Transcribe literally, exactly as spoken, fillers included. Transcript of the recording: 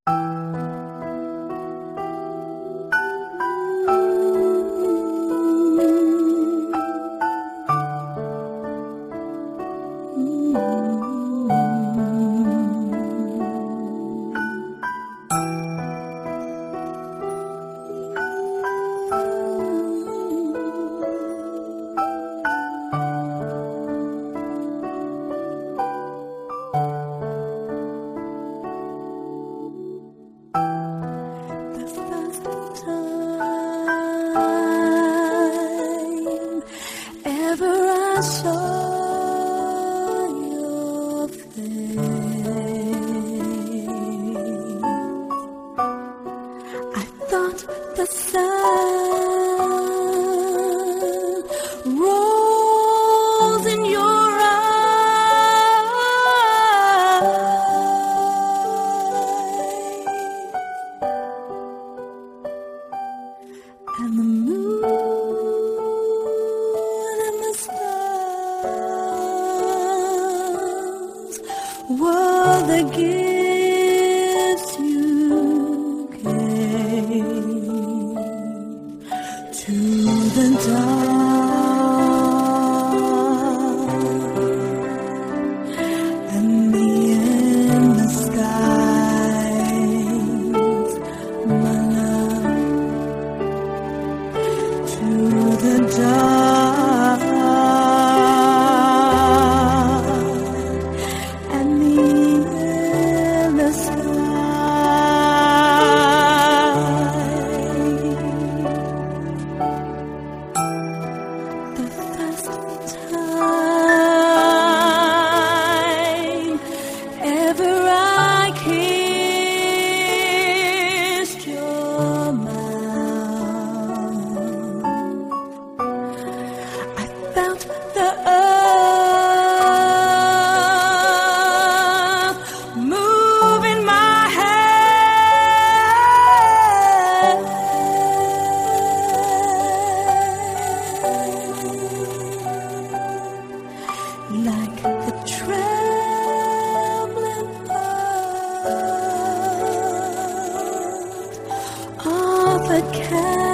I saw your face, I thought the sun rose in your eyes, and the moon and the stars were the gifts you gave to the dark and the endless skies, my love, to the dark and the endless skies. The first time ever I kissed your mouth, I felt the earth move in my hand, like the trembling heart of a cat.